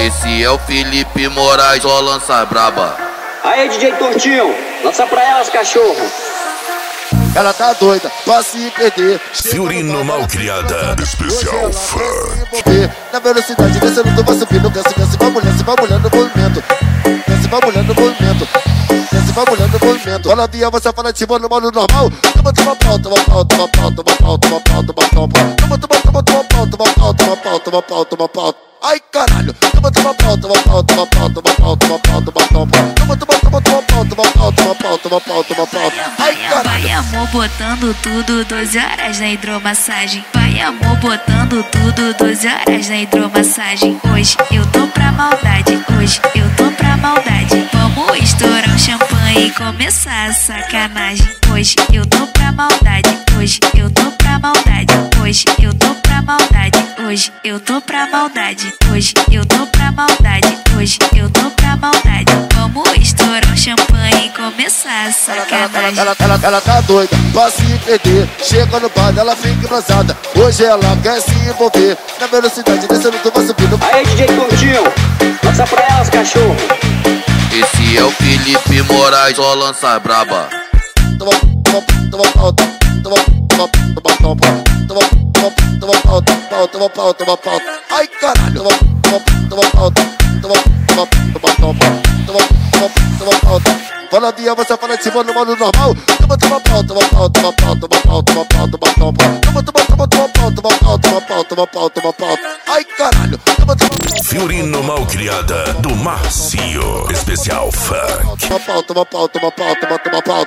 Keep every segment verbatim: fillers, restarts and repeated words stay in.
Esse é o Felipe Moraes, só lança braba. Aí, D J Tortinho, lança pra elas, cachorro. Ela tá doida pra se perder. Fiorino Malcriada, especial funk. Na velocidade descendo, tu vai subindo. Desce, desce, vai mulher, se vai mulher no movimento. Desce, vai mulher no movimento. Desce, vai mulher no movimento. Olha a via, você fala tipo no modo normal. Toma, toma pau, toma pau, toma pau, toma pau, toma pau, toma pau. Toma, toma, toma, toma pau, toma pau, toma pau, toma pau, toma pau. Ai, caralho. Toma, toma pau, toma pau, toma pau, toma pau, toma pau, toma pau. Toma, toma, toma, toma pau, toma pau, toma pau, toma pau, toma pau. Ai, caralho. Vai, amor, botando tudo, doze horas na hidromassagem. Vai, amor, botando tudo, doze horas na hidromassagem. Hoje eu tô pra maldade, hoje eu tô pra maldade. Vamos estourar um champanhe e começar a sacanagem. Hoje eu tô pra maldade, hoje eu tô pra maldade. Hoje eu tô pra maldade, hoje eu tô pra maldade. Hoje eu tô pra maldade, hoje eu tô pra maldade. Vamos estourar um champanhe e começar a Ela, sacanagem. ela, ela, ela tá doida pra se perder. Chega no bar, ela fica embrasada. Hoje ela quer se envolver. Na velocidade descendo, tu vai subindo. Aí, D J Tortinho, lança pra elas, cachorro. Esse é o Felipe Moraes, só lança braba. Toma, toma, toma pau, toma, toma, toma, toma, toma pau. Toma, toma, toma pau, toma pau, toma pau, toma pau. Ai, caralho. Toma, toma, toma pau, toma, toma, toma, toma, toma pau. Toma, toma, toma pau, toma. Fala via, você fala tipo no modo normal. Toma, toma pau, toma pau, toma pau, toma pau, toma pau, toma pau. Toma, toma, toma, toma pau, toma pau, toma pau, toma pau, toma pau. Ai, caralho. Toma, toma pau. Fiorino Malcriada, do Marcio, especial funk. Toma pau, toma pau, toma pau, toma, toma pau.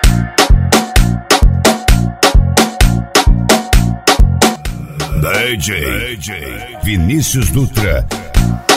D J Vinícius Dutra.